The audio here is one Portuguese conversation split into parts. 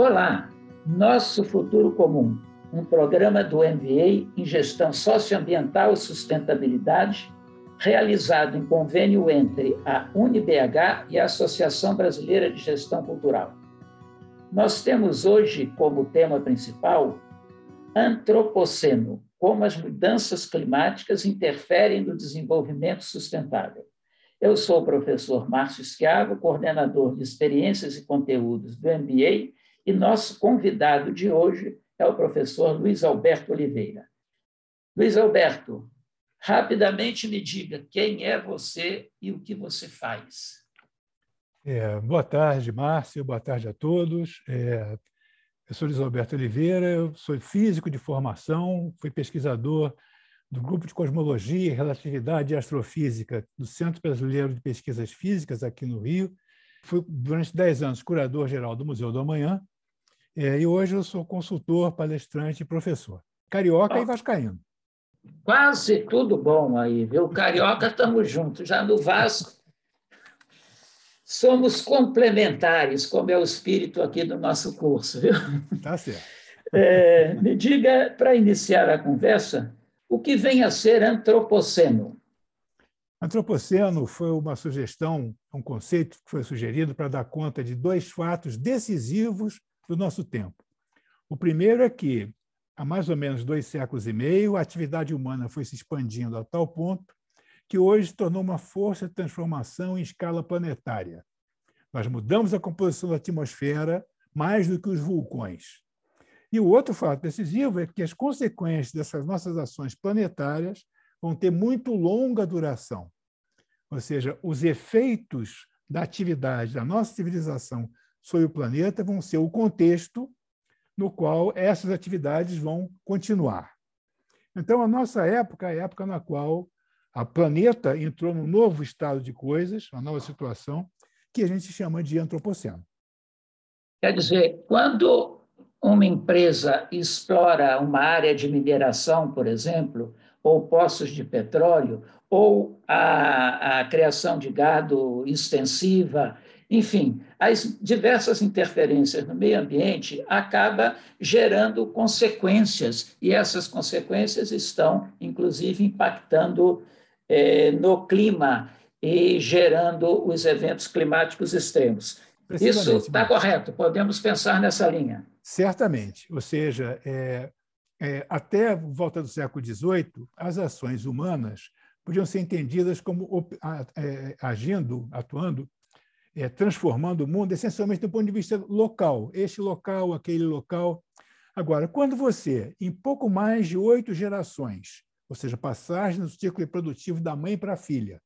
Olá, Nosso Futuro Comum, um programa do MBA em Gestão Socioambiental e Sustentabilidade, realizado em convênio entre a UniBH e a Associação Brasileira de Gestão Cultural. Nós temos hoje como tema principal Antropoceno, como as mudanças climáticas interferem no desenvolvimento sustentável. Eu sou o professor Márcio Schiavo, coordenador de experiências e conteúdos do MBA, e nosso convidado de hoje é o professor Luiz Alberto Oliveira. Luiz Alberto, rapidamente me diga quem é você e o que você faz. Boa tarde, Márcio, boa tarde a todos. Eu sou Luiz Alberto Oliveira, eu sou físico de formação, fui pesquisador do Grupo de Cosmologia, Relatividade e Astrofísica do Centro Brasileiro de Pesquisas Físicas, aqui no Rio. Fui, durante 10 anos, curador-geral do Museu do Amanhã, e hoje eu sou consultor, palestrante e professor. Carioca e vascaíno. Quase tudo bom aí, viu? Carioca, estamos juntos. Já no Vasco, somos complementares, como é o espírito aqui do nosso curso, viu? Tá certo. Me diga, para iniciar a conversa, o que vem a ser antropoceno? Antropoceno foi uma sugestão, um conceito que foi sugerido para dar conta de dois fatos decisivos do nosso tempo. O primeiro é que, há mais ou menos 2 séculos e meio, a atividade humana foi se expandindo a tal ponto que hoje se tornou uma força de transformação em escala planetária. Nós mudamos a composição da atmosfera mais do que os vulcões. E o outro fato decisivo é que as consequências dessas nossas ações planetárias vão ter muito longa duração. Ou seja, os efeitos da atividade da nossa civilização sobre o planeta vão ser o contexto no qual essas atividades vão continuar. Então, a nossa época é a época na qual o planeta entrou num novo estado de coisas, uma nova situação, que a gente chama de antropoceno. Quer dizer, quando uma empresa explora uma área de mineração, por exemplo, ou poços de petróleo, ou a criação de gado extensiva, enfim, as diversas interferências no meio ambiente acaba gerando consequências, e essas consequências estão, inclusive, impactando no clima e gerando os eventos climáticos extremos. Isso está correto, podemos pensar nessa linha. Certamente, ou seja, até a volta do século XVIII, as ações humanas podiam ser entendidas como atuando, transformando o mundo essencialmente do ponto de vista local, este local, aquele local. Agora, quando você, em pouco mais de 8 gerações, ou seja, passagem do ciclo reprodutivo da mãe para a filha,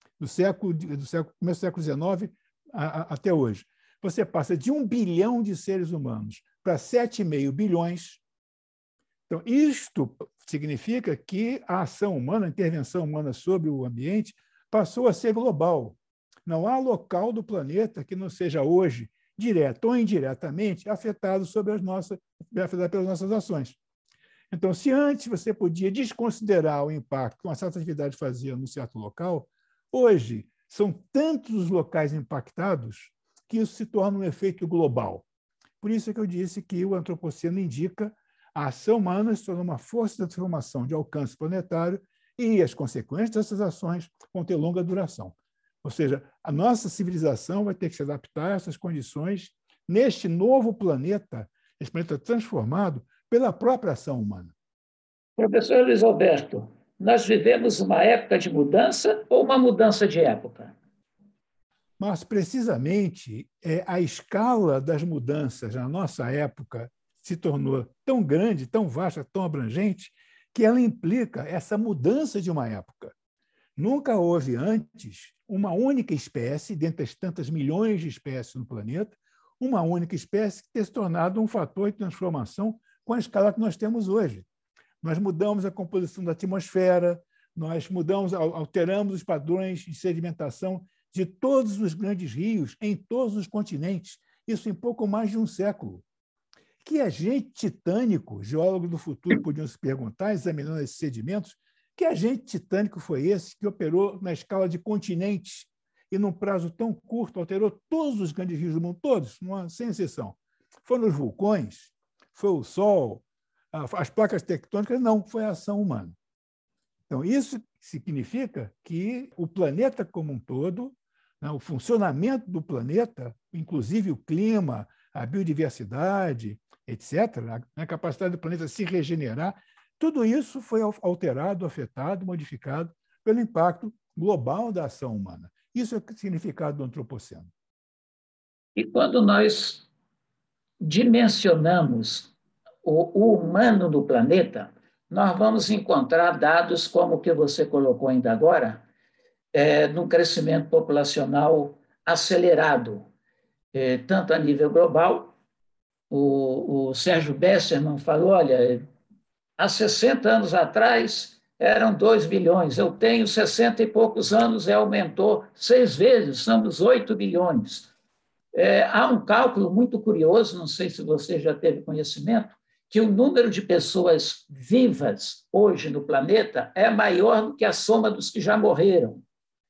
começo do século XIX até hoje, você passa de 1 bilhão de seres humanos para 7,5 bilhões. Então, isto significa que a ação humana, a intervenção humana sobre o ambiente, passou a ser global. Não há local do planeta que não seja hoje, direto ou indiretamente, afetado pelas nossas ações. Então, se antes você podia desconsiderar o impacto que uma certa atividade fazia num certo local, hoje são tantos os locais impactados que isso se torna um efeito global. Por isso é que eu disse que o antropoceno indica a ação humana se torna uma força de transformação de alcance planetário e as consequências dessas ações vão ter longa duração. Ou seja, a nossa civilização vai ter que se adaptar a essas condições neste novo planeta, esse planeta transformado pela própria ação humana. Professor Luiz Alberto, nós vivemos uma época de mudança ou uma mudança de época? Mas, precisamente, a escala das mudanças na nossa época se tornou tão grande, tão vasta, tão abrangente, que ela implica essa mudança de uma época. Nunca houve antes uma única espécie, dentre as tantas milhões de espécies no planeta, uma única espécie que tenha se tornado um fator de transformação com a escala que nós temos hoje. Nós mudamos a composição da atmosfera, nós alteramos os padrões de sedimentação de todos os grandes rios em todos os continentes, isso em pouco mais de um século. Que agente titânico, geólogos do futuro podiam se perguntar, examinando esses sedimentos, que agente titânico foi esse que operou na escala de continentes e, num prazo tão curto, alterou todos os grandes rios do mundo, todos, sem exceção? Foram os vulcões? Foi o Sol? As placas tectônicas? Não, foi a ação humana. Então, isso significa que o planeta como um todo, né, o funcionamento do planeta, inclusive o clima, a biodiversidade, etc., a capacidade do planeta se regenerar, tudo isso foi alterado, afetado, modificado pelo impacto global da ação humana. Isso é o significado do antropoceno. E quando nós dimensionamos o humano no planeta, nós vamos encontrar dados como o que você colocou ainda agora, num crescimento populacional acelerado, tanto a nível global. O Sérgio Besserman falou, olha, há 60 anos atrás eram 2 bilhões, eu tenho 60 e poucos anos, aumentou 6 vezes, somos 8 bilhões. Há um cálculo muito curioso, não sei se você já teve conhecimento, que o número de pessoas vivas hoje no planeta é maior do que a soma dos que já morreram.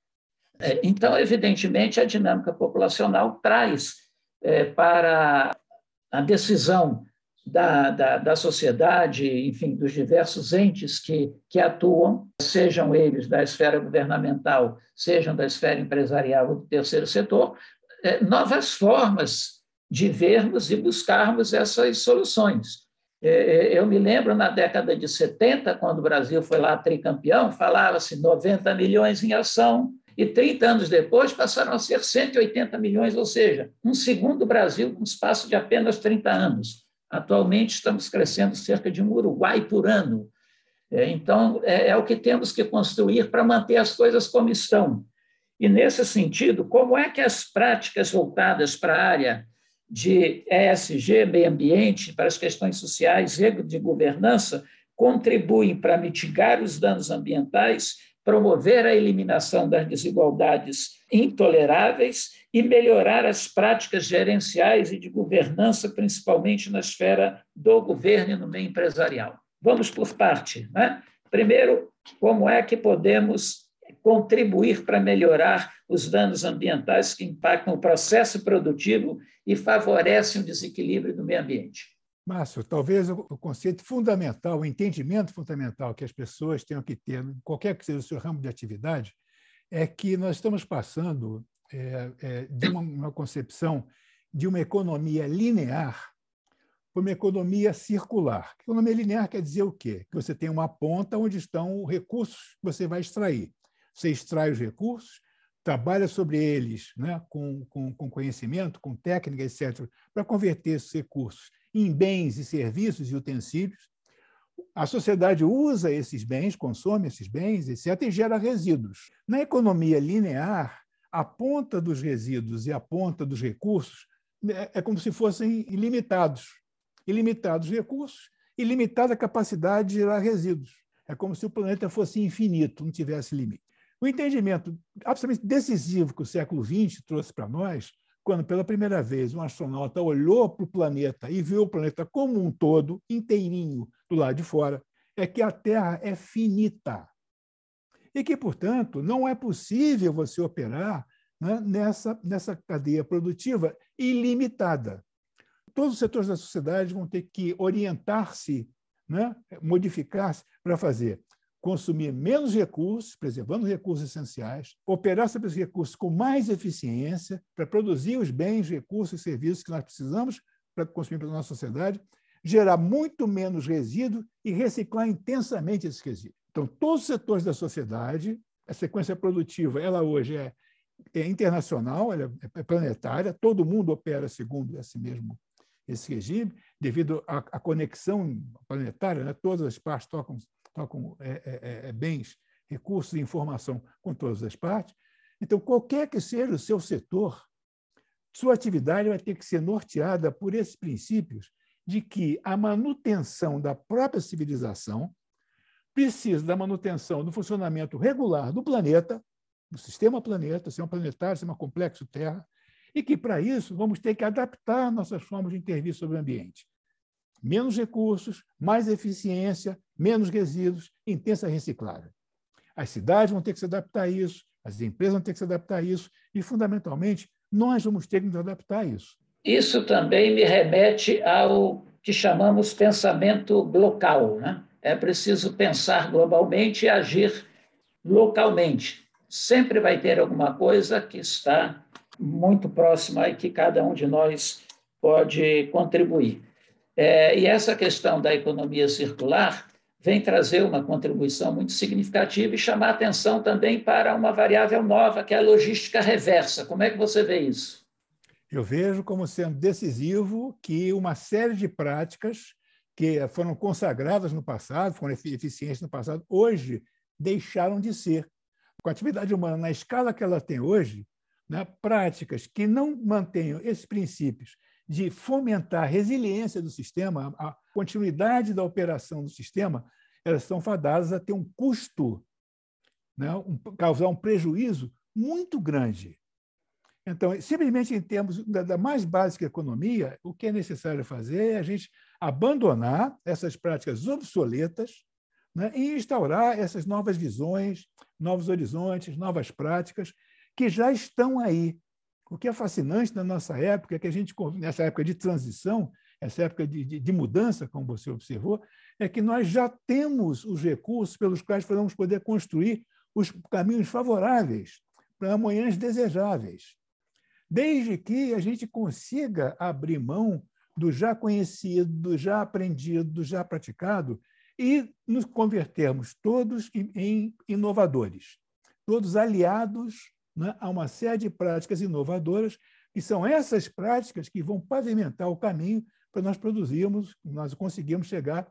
Então, evidentemente, a dinâmica populacional traz para a decisão da sociedade, enfim, dos diversos entes que atuam, sejam eles da esfera governamental, sejam da esfera empresarial ou do terceiro setor, novas formas de vermos e buscarmos essas soluções. Eu me lembro, na década de 70, quando o Brasil foi lá tricampeão, falava-se 90 milhões em ação, e 30 anos depois passaram a ser 180 milhões, ou seja, um segundo Brasil num espaço de apenas 30 anos. Atualmente estamos crescendo cerca de um Uruguai por ano. Então, é o que temos que construir para manter as coisas como estão. E, nesse sentido, como é que as práticas voltadas para a área de ESG, meio ambiente, para as questões sociais e de governança, contribuem para mitigar os danos ambientais, promover a eliminação das desigualdades intoleráveis e melhorar as práticas gerenciais e de governança, principalmente na esfera do governo e no meio empresarial? Vamos por parte, né? Primeiro, como é que podemos contribuir para melhorar os danos ambientais que impactam o processo produtivo e favorecem o desequilíbrio do meio ambiente? Márcio, talvez o conceito fundamental, o entendimento fundamental que as pessoas tenham que ter, qualquer que seja o seu ramo de atividade, é que nós estamos passando de uma concepção de uma economia linear para uma economia circular. Economia linear quer dizer o quê? Que você tem uma ponta onde estão os recursos que você vai extrair. Você extrai os recursos, trabalha sobre eles, né, com conhecimento, com técnica, etc., para converter esses recursos em bens e serviços e utensílios. A sociedade usa esses bens, consome esses bens, etc., e gera resíduos. Na economia linear, a ponta dos resíduos e a ponta dos recursos é como se fossem ilimitados. Ilimitados recursos, ilimitada capacidade de gerar resíduos. É como se o planeta fosse infinito, não tivesse limite. O entendimento absolutamente decisivo que o século XX trouxe para nós, quando pela primeira vez um astronauta olhou para o planeta e viu o planeta como um todo, inteirinho, do lado de fora, é que a Terra é finita. E que, portanto, não é possível você operar, né, nessa cadeia produtiva ilimitada. Todos os setores da sociedade vão ter que orientar-se, né, modificar-se para fazer consumir menos recursos, preservando os recursos essenciais, operar sobre os recursos com mais eficiência para produzir os bens, recursos e serviços que nós precisamos para consumir para a nossa sociedade, gerar muito menos resíduo e reciclar intensamente esses resíduos. Então, todos os setores da sociedade, a sequência produtiva, ela hoje é internacional, ela é planetária, todo mundo opera segundo esse regime, devido à conexão planetária, né? Todas as partes tocam bens, recursos e informação com todas as partes. Então, qualquer que seja o seu setor, sua atividade vai ter que ser norteada por esses princípios de que a manutenção da própria civilização precisa da manutenção do funcionamento regular do planeta, do sistema planeta, sistema planetário, sistema complexo Terra, e que, para isso, vamos ter que adaptar nossas formas de intervir sobre o ambiente. Menos recursos, mais eficiência, menos resíduos, intensa reciclagem. As cidades vão ter que se adaptar a isso, as empresas vão ter que se adaptar a isso, e, fundamentalmente, nós vamos ter que nos adaptar a isso. Isso também me remete ao que chamamos pensamento local, né? É preciso pensar globalmente e agir localmente. Sempre vai ter alguma coisa que está muito próxima e que cada um de nós pode contribuir. E essa questão da economia circular vem trazer uma contribuição muito significativa e chamar atenção também para uma variável nova, que é a logística reversa. Como é que você vê isso? Eu vejo como sendo decisivo que uma série de práticas que foram consagradas no passado, foram eficientes no passado, hoje deixaram de ser. Com a atividade humana na escala que ela tem hoje, né, práticas que não mantenham esses princípios de fomentar a resiliência do sistema, a continuidade da operação do sistema, elas são fadadas a ter um custo, né, causar um prejuízo muito grande. Então, simplesmente em termos da mais básica economia, o que é necessário fazer é a gente abandonar essas práticas obsoletas, né, e instaurar essas novas visões, novos horizontes, novas práticas que já estão aí. O que é fascinante na nossa época é que a gente, nessa época de transição, essa época de mudança, como você observou, é que nós já temos os recursos pelos quais vamos poder construir os caminhos favoráveis para amanhãs desejáveis, desde que a gente consiga abrir mão do já conhecido, do já aprendido, do já praticado e nos convertermos todos em inovadores, todos aliados, né, a uma série de práticas inovadoras, que são essas práticas que vão pavimentar o caminho para nós produzirmos, nós conseguirmos chegar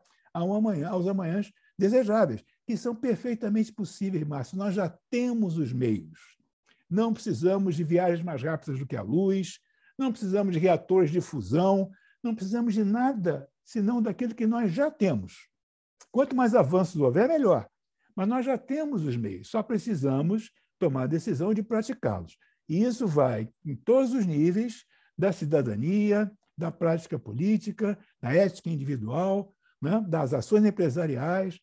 aos amanhãs desejáveis, que são perfeitamente possíveis, Márcio. Nós já temos os meios. Não precisamos de viagens mais rápidas do que a luz, não precisamos de reatores de fusão, não precisamos de nada senão daquilo que nós já temos. Quanto mais avanços houver, melhor. Mas nós já temos os meios, só precisamos tomar a decisão de praticá-los. E isso vai em todos os níveis da cidadania, da prática política, da ética individual, né, das ações empresariais,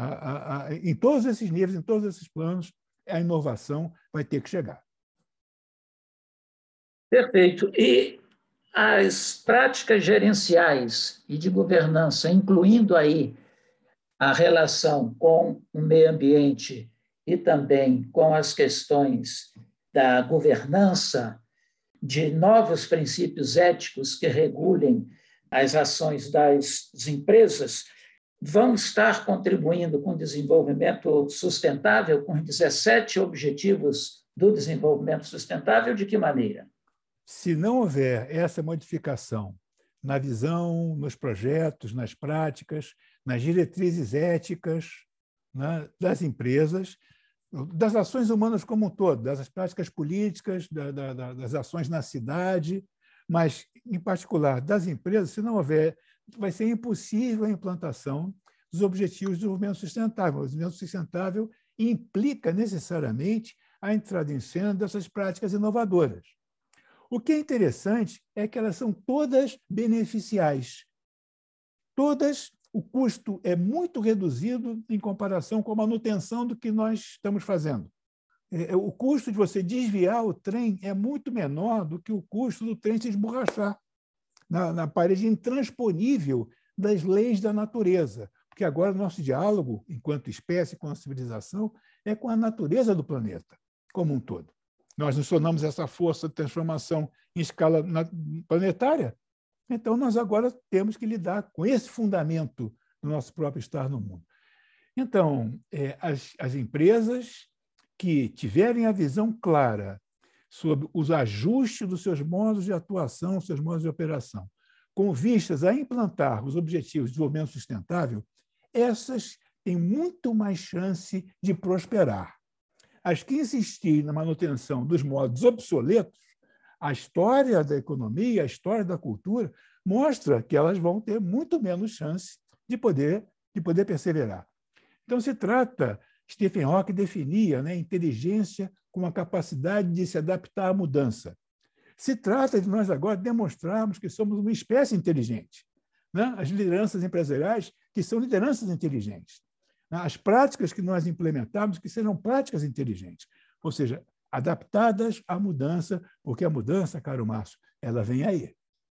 em todos esses níveis, em todos esses planos, a inovação vai ter que chegar. Perfeito. E as práticas gerenciais e de governança, incluindo aí a relação com o meio ambiente e também com as questões da governança, de novos princípios éticos que regulem as ações das empresas, vão estar contribuindo com o desenvolvimento sustentável, com os 17 Objetivos do Desenvolvimento Sustentável, de que maneira? Se não houver essa modificação na visão, nos projetos, nas práticas, nas diretrizes éticas, né, das empresas, das ações humanas como um todo, das práticas políticas, das ações na cidade, mas, em particular, das empresas, se não houver, vai ser impossível a implantação dos Objetivos de Desenvolvimento Sustentável. O desenvolvimento sustentável implica necessariamente a entrada em cena dessas práticas inovadoras. O que é interessante é que elas são todas beneficiais. Todas, o custo é muito reduzido em comparação com a manutenção do que nós estamos fazendo. O custo de você desviar o trem é muito menor do que o custo do trem se esborrachar na parede intransponível das leis da natureza. Porque agora o nosso diálogo, enquanto espécie, com a civilização, é com a natureza do planeta como um todo. Nós nos tornamos essa força de transformação em escala planetária, então nós agora temos que lidar com esse fundamento do nosso próprio estar no mundo. Então, as empresas que tiverem a visão clara sobre os ajustes dos seus modos de atuação, seus modos de operação, com vistas a implantar os Objetivos de Desenvolvimento Sustentável, essas têm muito mais chance de prosperar. As que insistirem na manutenção dos modos obsoletos, a história da economia, a história da cultura, mostra que elas vão ter muito menos chance de poder perseverar. Então, se trata, Stephen Hawking definia, né, inteligência como a capacidade de se adaptar à mudança. Se trata de nós agora demonstrarmos que somos uma espécie inteligente, né? As lideranças empresariais que são lideranças inteligentes. As práticas que nós implementamos que sejam práticas inteligentes, ou seja, adaptadas à mudança, porque a mudança, caro Márcio, ela vem aí.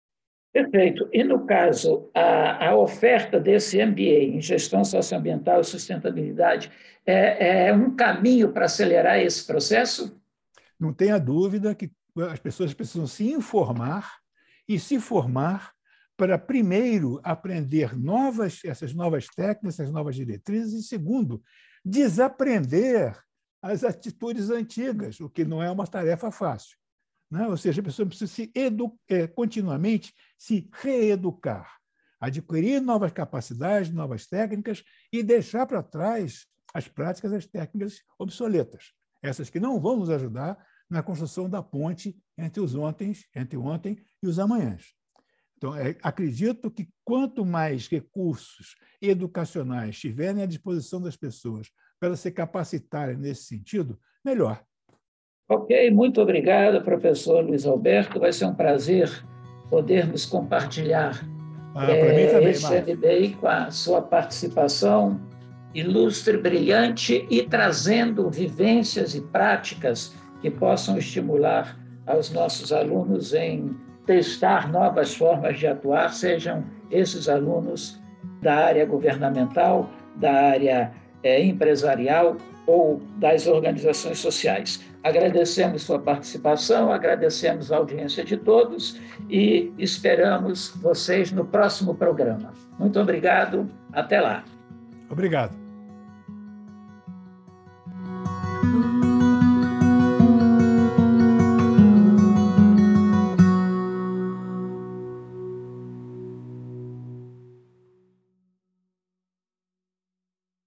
Perfeito. E, no caso, a oferta desse MBA em Gestão Socioambiental e Sustentabilidade é um caminho para acelerar esse processo? Não tenha dúvida que as pessoas precisam se informar e se formar para, primeiro, aprender essas novas técnicas, essas novas diretrizes, e, segundo, desaprender as atitudes antigas, o que não é uma tarefa fácil. Né? Ou seja, a pessoa precisa continuamente se reeducar, adquirir novas capacidades, novas técnicas e deixar para trás as práticas, as técnicas obsoletas, essas que não vão nos ajudar na construção da ponte entre ontem e os amanhãs. Então, acredito que quanto mais recursos educacionais estiverem à disposição das pessoas para se capacitarem nesse sentido, melhor. Ok, muito obrigado, professor Luiz Alberto. Vai ser um prazer podermos compartilhar Para mim também, esse MBA com a sua participação ilustre, brilhante e trazendo vivências e práticas que possam estimular aos nossos alunos em testar novas formas de atuar, sejam esses alunos da área governamental, da área empresarial ou das organizações sociais. Agradecemos sua participação, agradecemos a audiência de todos e esperamos vocês no próximo programa. Muito obrigado, até lá. Obrigado.